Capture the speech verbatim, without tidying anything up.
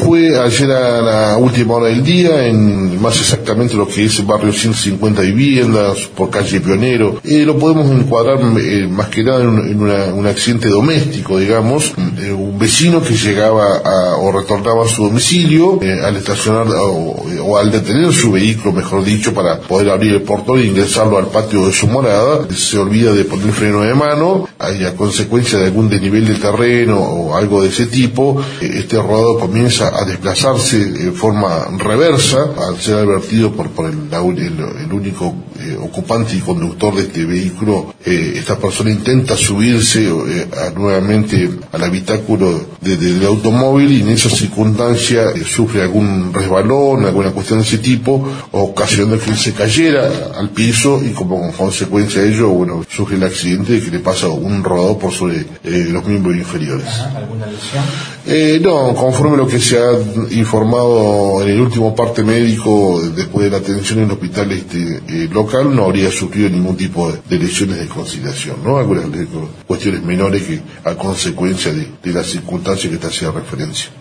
fue ayer a la última hora del día, en más exactamente lo que es el barrio ciento cincuenta viviendas, por calle Pionero. Eh, lo podemos encuadrar eh, más que nada en, un, en una, un accidente doméstico, digamos, eh, un vecino que llegaba a, o retornaba a su domicilio, eh, al estacionar o, o al detener su vehículo, mejor dicho, para poder abrir el portón e ingresarlo al patio de su morada, se olvida de poner freno de mano, y a consecuencia de algún desnivel del terreno o algo de ese tipo, eh, este rodado comienza a desplazarse en forma reversa, al ser advertido por, por el, el, el único eh, ocupante y conductor de este vehículo. Eh, esta persona intenta subirse eh, a, nuevamente al habitáculo de, de, del automóvil, y en esa circunstancia eh, sufre algún resbalón, alguna cuestión de ese tipo, ocasionando que él se cayera al piso, y como consecuencia de ello, bueno, surge el accidente de que le pasa un rodado por sobre eh, los miembros inferiores. Ajá, ¿alguna lesión? Eh, no, conforme lo que se ha informado en el último parte médico, después de la atención en el hospital este eh, local, no habría sufrido ningún tipo de, de lesiones de consideración, ¿no? Algunas de, cuestiones menores que a consecuencia de, de las circunstancias que te hacía referencia.